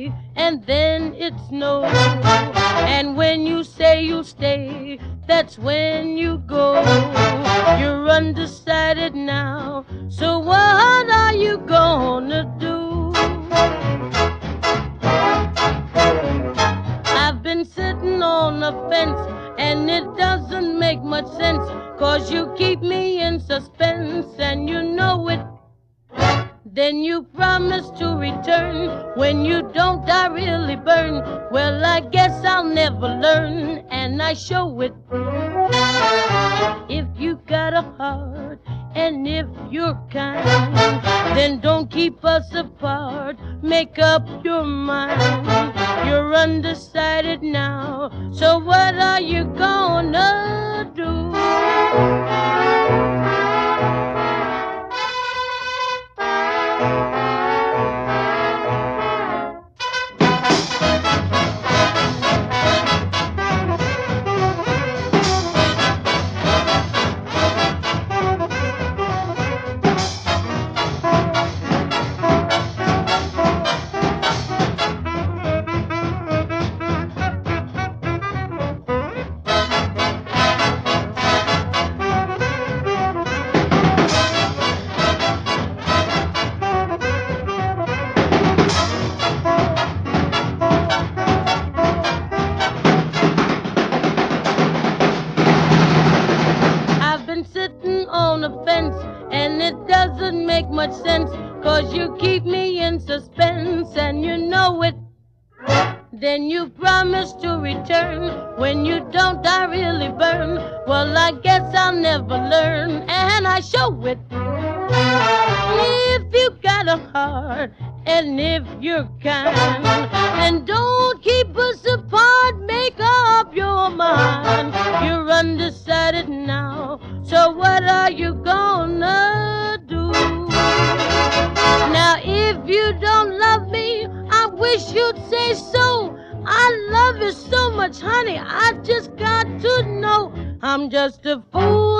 say, and then it's no. And when you say you'll stay, that's when you go. You're undecided now, so what are you gonna do? I've been sitting on the fence, and it doesn't make much sense, 'cause you keep me in suspense, and you know it. Then you promise to return. When you don't, I really burn. Well, I guess I'll never learn, and I show it. If you got a heart, and if you're kind, then don't keep us apart. Make up your mind. You're undecided now, so what are you gonna do? Sitting on a fence, and it doesn't make much sense, 'cause you keep me in suspense, and you know it. Then you promise to return. When you don't, I really burn. Well, I guess I'll never learn, and I show it. If you got a heart, and if you're kind, and don't keep us apart, make up your mind. You're undecided now, so what are you gonna do? Now, if you don't love me, I wish you'd say so. I love you so much, honey, I just got to know. I'm just a fool